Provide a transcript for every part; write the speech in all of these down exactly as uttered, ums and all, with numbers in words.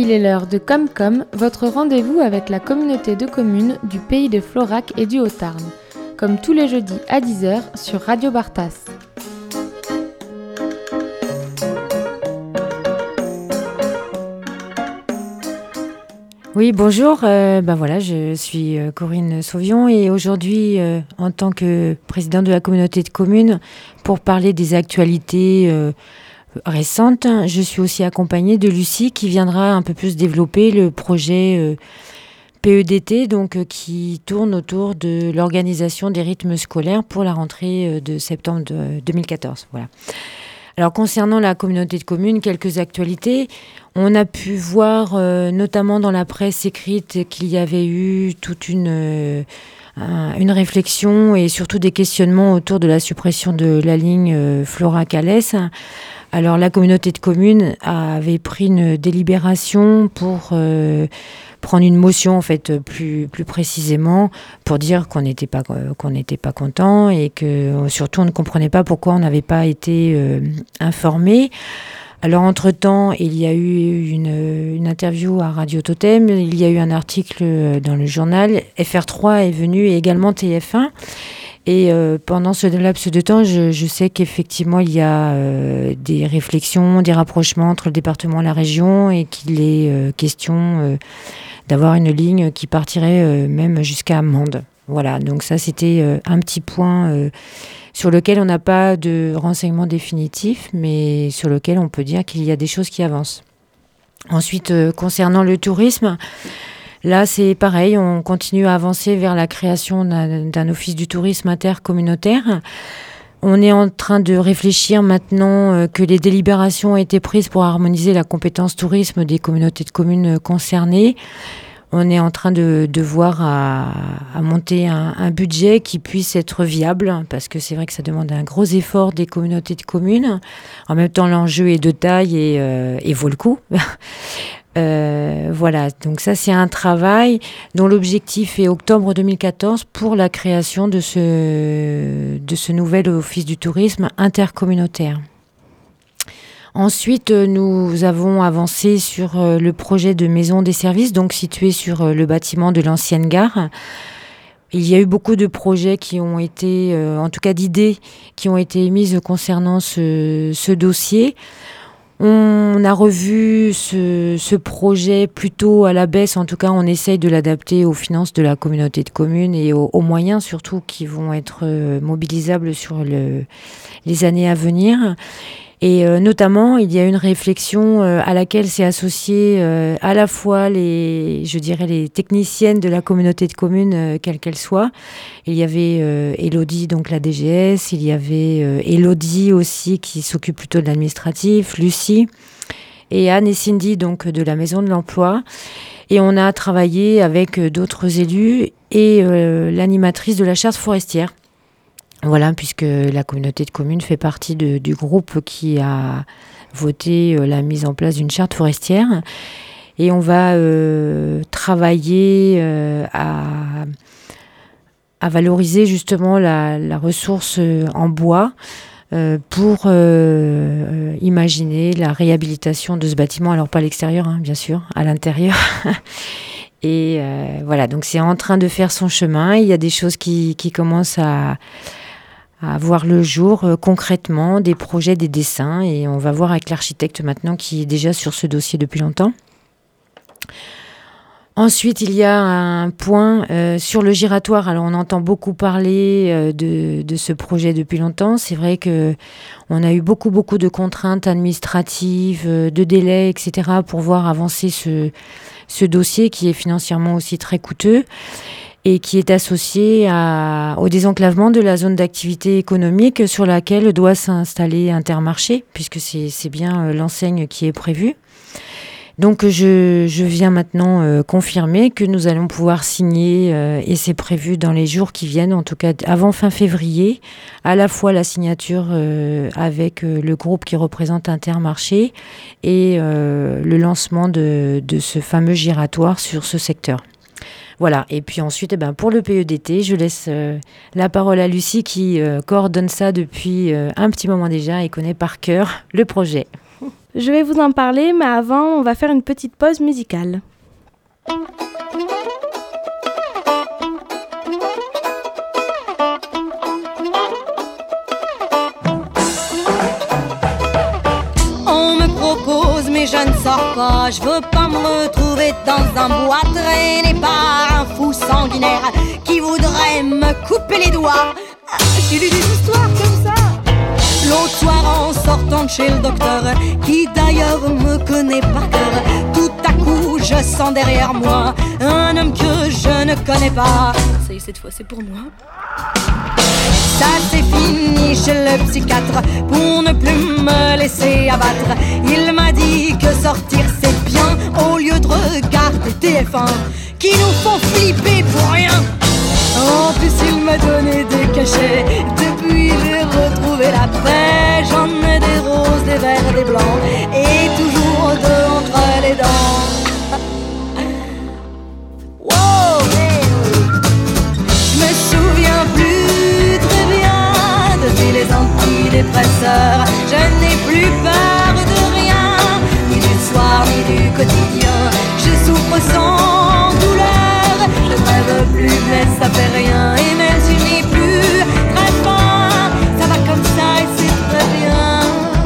Il est l'heure de Comcom, votre rendez-vous avec la communauté de communes du pays de Florac et du Haut-Tarn, comme tous les jeudis à dix heures sur Radio Bartas. Oui, bonjour. Euh, ben voilà, je suis euh, Corinne Sauvion et aujourd'hui, euh, en tant que présidente de la communauté de communes, pour parler des actualités euh, récentes, je suis aussi accompagnée de Lucie qui viendra un peu plus développer le projet euh, P E D T, donc euh, qui tourne autour de l'organisation des rythmes scolaires pour la rentrée euh, de septembre de deux mille quatorze. Voilà. Alors concernant la communauté de communes, quelques actualités. On a pu voir, euh, notamment dans la presse écrite, qu'il y avait eu toute une, euh, une réflexion et surtout des questionnements autour de la suppression de la ligne euh, Florac-Alès. Alors la communauté de communes avait pris une délibération pour euh, prendre une motion, en fait, plus, plus précisément, pour dire qu'on n'était pas, qu'on n'était pas content et que surtout on ne comprenait pas pourquoi on n'avait pas été euh, informé. Alors, entre-temps, il y a eu une, une interview à Radio Totem, il y a eu un article dans le journal, F R trois est venu et également T F un. Et euh, pendant ce laps de temps, je, je sais qu'effectivement, il y a euh, des réflexions, des rapprochements entre le département et la région et qu'il est euh, question euh, d'avoir une ligne qui partirait euh, même jusqu'à Mende. Voilà, donc ça, c'était euh, un petit point euh, sur lequel on n'a pas de renseignements définitifs, mais sur lequel on peut dire qu'il y a des choses qui avancent. Ensuite, euh, concernant le tourisme, là, c'est pareil, on continue à avancer vers la création d'un, d'un office du tourisme intercommunautaire. On est en train de réfléchir maintenant euh, que les délibérations ont été prises pour harmoniser la compétence tourisme des communautés de communes concernées. On est en train de, de voir à, à monter un, un budget qui puisse être viable, parce que c'est vrai que ça demande un gros effort des communautés de communes. En même temps, l'enjeu est de taille et, euh, et vaut le coup. euh, voilà, donc ça, c'est un travail dont l'objectif est octobre deux mille quatorze pour la création de ce, de ce nouvel office du tourisme intercommunautaire. Ensuite, nous avons avancé sur le projet de maison des services, donc situé sur le bâtiment de l'ancienne gare. Il y a eu beaucoup de projets qui ont été, en tout cas d'idées, qui ont été émises concernant ce, ce dossier. On a revu ce, ce projet plutôt à la baisse, en tout cas on essaye de l'adapter aux finances de la communauté de communes et aux, aux moyens surtout qui vont être mobilisables sur le, les années à venir. Et euh, notamment, il y a une réflexion euh, à laquelle s'est associée euh, à la fois les, je dirais, les techniciennes de la communauté de communes, euh, quelle qu'elle soit. Il y avait euh, Elodie, donc la D G S, il y avait euh, Elodie aussi qui s'occupe plutôt de l'administratif, Lucie, et Anne et Cindy, donc de la Maison de l'Emploi. Et on a travaillé avec d'autres élus et euh, l'animatrice de la charte forestière. Voilà, puisque la communauté de communes fait partie de, du groupe qui a voté euh, la mise en place d'une charte forestière. Et on va euh, travailler euh, à, à valoriser justement la, la ressource en bois euh, pour euh, imaginer la réhabilitation de ce bâtiment. Alors pas à l'extérieur, hein, bien sûr, à l'intérieur. Et euh, voilà, donc c'est en train de faire son chemin. Il y a des choses qui, qui commencent à... à voir le jour euh, concrètement, des projets, des dessins, et on va voir avec l'architecte maintenant qui est déjà sur ce dossier depuis longtemps. Ensuite, il y a un point euh, sur le giratoire. Alors, on entend beaucoup parler euh, de, de ce projet depuis longtemps. C'est vrai qu'on a eu beaucoup, beaucoup de contraintes administratives, euh, de délais, et cetera pour voir avancer ce, ce dossier qui est financièrement aussi très coûteux et qui est associé à, au désenclavement de la zone d'activité économique sur laquelle doit s'installer Intermarché, puisque c'est, c'est bien l'enseigne qui est prévue. Donc je, je viens maintenant euh, confirmer que nous allons pouvoir signer, euh, et c'est prévu dans les jours qui viennent, en tout cas avant fin février, à la fois la signature euh, avec euh, le groupe qui représente Intermarché et euh, le lancement de, de ce fameux giratoire sur ce secteur. Voilà, et puis ensuite, eh ben, pour le P E D T, je laisse euh, la parole à Lucie qui euh, coordonne ça depuis euh, un petit moment déjà et connaît par cœur le projet. Je vais vous en parler, mais avant, on va faire une petite pause musicale. On me propose, mais je ne sors pas. Je veux pas me retrouver dans un bois traîné par un fou sanguinaire qui voudrait me couper les doigts. J'ai lu des histoires comme ça. L'autre soir en sortant de chez le docteur, qui d'ailleurs me connaît par cœur, tout à coup je sens derrière moi un homme que je ne connais pas. Ça y est, cette fois c'est pour moi. Ça c'est fini chez le psychiatre pour ne plus me laisser abattre. Il m'a dit que sortir c'est bien au lieu de regarder T F un qui nous font flipper pour rien. En plus il m'a donné des cachets. Depuis j'ai retrouvé la paix. J'en ai des roses, des verts, des blancs et toujours deux entre les dents. Wow, hey. Je me souviens plus très bien depuis les antidépresseurs. Je n'ai plus peur de rien, ni du soir ni du quotidien. Je souffre sans douleur, je ne rêve plus mais ça fait rien. Et même si je n'ai plus très faim, ça va comme ça et c'est très bien.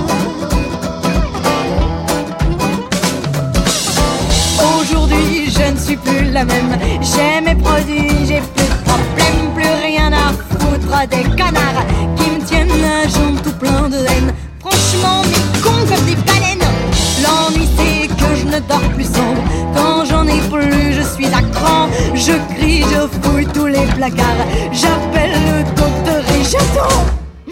Aujourd'hui je ne suis plus la même. J'ai mes produits, j'ai plus de problème, plus rien à foutre des canards qui me tiennent la jambe tout plein de haine. Franchement mes cons comme des baleines. L'ennui c'est que je ne dors plus sombre. Quand j'en ai plus je suis à cran. Je crie, je fouille tous les placards. J'appelle le docteur et j'attends.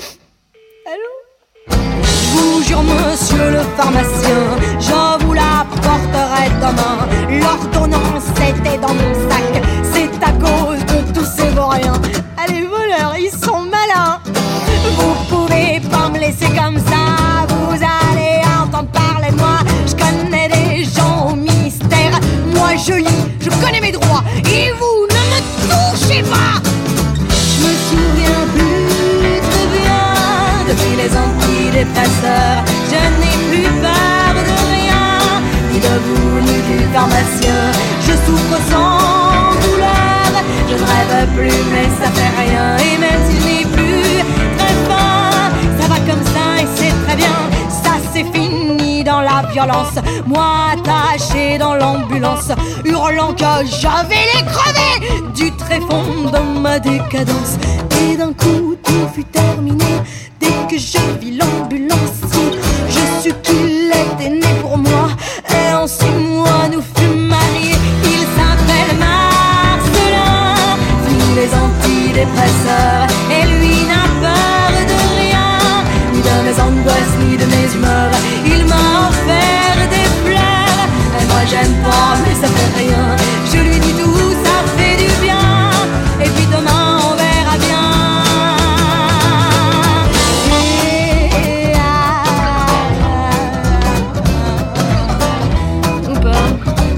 Allô? Je vous jure monsieur le pharmacien, je vous la porterai demain. L'ordonnance était dans mon sac. C'est à cause de tous ces vauriens. Allez voleurs, ils sont malins. Vous pouvez pas me laisser comme ça. Vous allez entendre parler de moi. Je connais des gens au ministère. Moi je lis, je connais mes droits. Et vous ne me touchez pas. Je me souviens plus très bien depuis les antidépresseurs. Je n'ai plus peur de rien, ni de vous ni du pharmacien. Je souffre sans douleur, je ne rêve plus mais ça fait rien. Et même si je n'ai plus très faim, ça va comme ça et c'est très bien. Ça c'est fini dans la violence, moi attaché dans l'ambulance, hurlant que je vais les crever du tréfonds de ma décadence. Et d'un coup tout fut terminé dès que je vis l'ambulancier. Je sus qu'il était né pour moi et en six mois nous fûmes mariés. Il s'appelle Marcelin, fini les antidépresseurs, et lui n'a peur de rien, ni de mes angoisses ni de mes humeurs. Il m'a offert des fleurs et moi j'aime pas mais ça fait rien. Je lui dis tout, ça fait du bien, et puis demain on verra bien. Et ah, ou pas.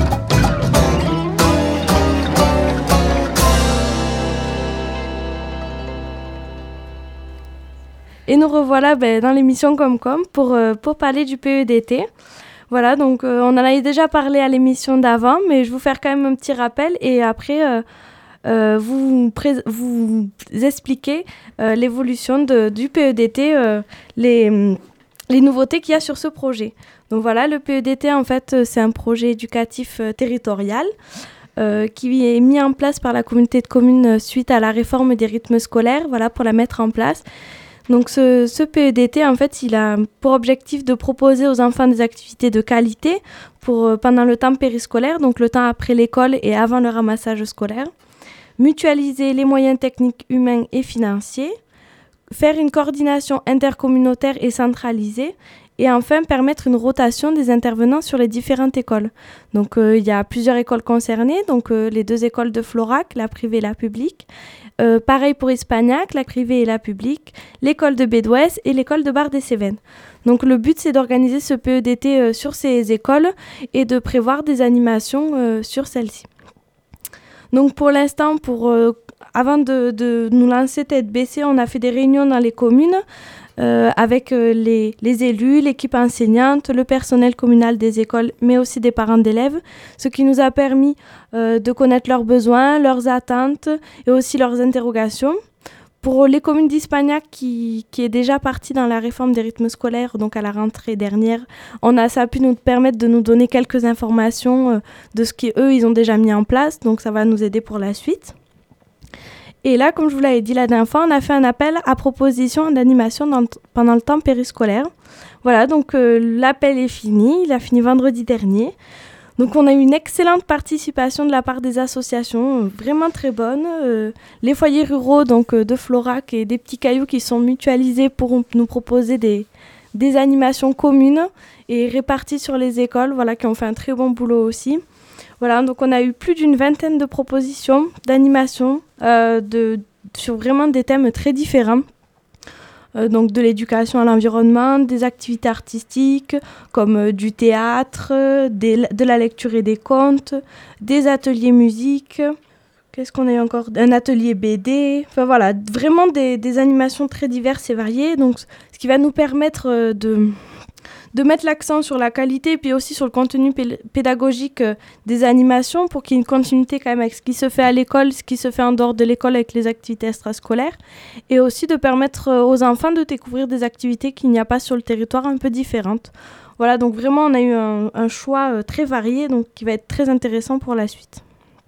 Et nous revoilà ben, dans l'émission Comme Comme pour, euh, pour parler du P E D T. Voilà, donc euh, on en avait déjà parlé à l'émission d'avant, mais je vais vous faire quand même un petit rappel et après euh, euh, vous, pré- vous expliquer euh, l'évolution de, du P E D T, euh, les, les nouveautés qu'il y a sur ce projet. Donc voilà, le P E D T en fait c'est un projet éducatif euh, territorial euh, qui est mis en place par la communauté de communes suite à la réforme des rythmes scolaires, voilà, pour la mettre en place. Donc ce, ce P E D T, en fait, il a pour objectif de proposer aux enfants des activités de qualité pour, euh, pendant le temps périscolaire, donc le temps après l'école et avant le ramassage scolaire, mutualiser les moyens techniques, humains et financiers, faire une coordination intercommunautaire et centralisée, et enfin permettre une rotation des intervenants sur les différentes écoles. Donc euh, il y a plusieurs écoles concernées, donc euh, les deux écoles de Florac, la privée et la publique. Euh, pareil pour Hispagnac, la privée et la publique, l'école de Bédouès et l'école de Bar-des-Cévennes. Donc le but c'est d'organiser ce P E D T euh, sur ces écoles et de prévoir des animations euh, sur celles-ci. Donc pour l'instant, pour euh, avant de, de nous lancer tête baissée, on a fait des réunions dans les communes euh, avec euh, les, les élus, l'équipe enseignante, le personnel communal des écoles, mais aussi des parents d'élèves, ce qui nous a permis euh, de connaître leurs besoins, leurs attentes et aussi leurs interrogations. Pour les communes d'Hispagnac qui, qui est déjà partie dans la réforme des rythmes scolaires, donc à la rentrée dernière, on a, ça a pu nous permettre de nous donner quelques informations euh, de ce qu'eux, ils ont déjà mis en place, donc ça va nous aider pour la suite. Et là, comme je vous l'avais dit la dernière fois, on a fait un appel à proposition d'animation dans, pendant le temps périscolaire. Voilà, donc euh, l'appel est fini, il a fini vendredi dernier. Donc on a eu une excellente participation de la part des associations, euh, vraiment très bonne. Euh, les foyers ruraux donc, euh, de Florac et des petits cailloux qui sont mutualisés pour nous proposer des, des animations communes et réparties sur les écoles, voilà, qui ont fait un très bon boulot aussi. Voilà, donc on a eu plus d'une vingtaine de propositions d'animation euh, de, sur vraiment des thèmes très différents. Euh, donc de l'éducation à l'environnement, des activités artistiques comme euh, du théâtre, euh, des, de la lecture et des contes, des ateliers musique, qu'est-ce qu'on a eu encore ? Un atelier B D, enfin voilà, vraiment des, des animations très diverses et variées, donc ce qui va nous permettre euh, de... de mettre l'accent sur la qualité et puis aussi sur le contenu p- pédagogique euh, des animations pour qu'il y ait une continuité quand même avec ce qui se fait à l'école, ce qui se fait en dehors de l'école avec les activités extrascolaires et aussi de permettre euh, aux enfants de découvrir des activités qu'il n'y a pas sur le territoire un peu différentes. Voilà, donc vraiment on a eu un, un choix euh, très varié donc qui va être très intéressant pour la suite.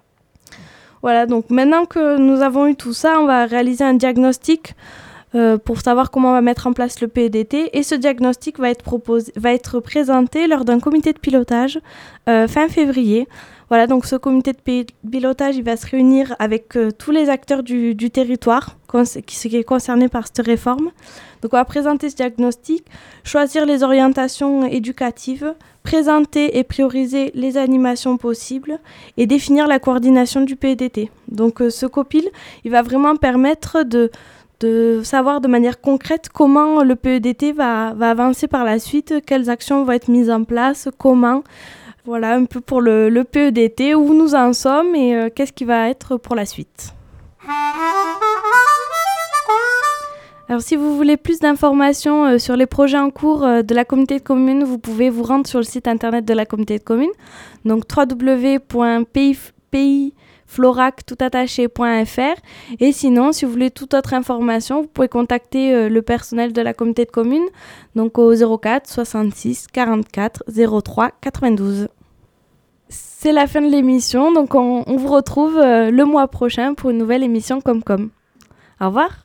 Voilà, donc maintenant que nous avons eu tout ça, on va réaliser un diagnostic Euh, pour savoir comment on va mettre en place le P E D T et ce diagnostic va être, proposé, va être présenté lors d'un comité de pilotage euh, fin février. Voilà, donc ce comité de pi- pilotage il va se réunir avec euh, tous les acteurs du, du territoire cons- qui, qui est concerné par cette réforme. Donc on va présenter ce diagnostic, choisir les orientations éducatives, présenter et prioriser les animations possibles et définir la coordination du P E D T. Donc euh, ce copil il va vraiment permettre de de savoir de manière concrète comment le P E D T va, va avancer par la suite, quelles actions vont être mises en place, comment. Voilà un peu pour le, le P E D T, où nous en sommes et euh, qu'est-ce qui va être pour la suite. Alors si vous voulez plus d'informations euh, sur les projets en cours euh, de la communauté de communes, vous pouvez vous rendre sur le site internet de la communauté de communes, donc w w w point p i florac tout attaché point f r. Et sinon, si vous voulez toute autre information, vous pouvez contacter euh, le personnel de la communauté de communes, donc au zéro quatre soixante-six quarante-quatre zéro trois quatre-vingt-douze. C'est la fin de l'émission, donc on, on vous retrouve euh, le mois prochain pour une nouvelle émission Comme Comme. Au revoir.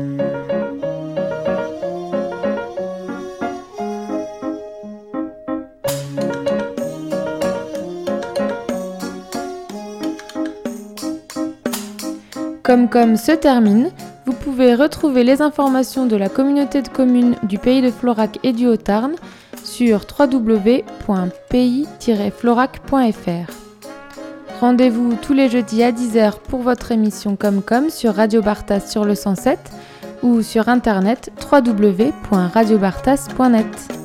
Comme Comme se termine, vous pouvez retrouver les informations de la communauté de communes du Pays de Florac et du Haut-Tarn sur w w w point p i tiret florac point f r. Rendez-vous tous les jeudis à dix heures pour votre émission Comme Comme sur Radio Bartas sur le cent sept ou sur internet w w w point radio bartas point net.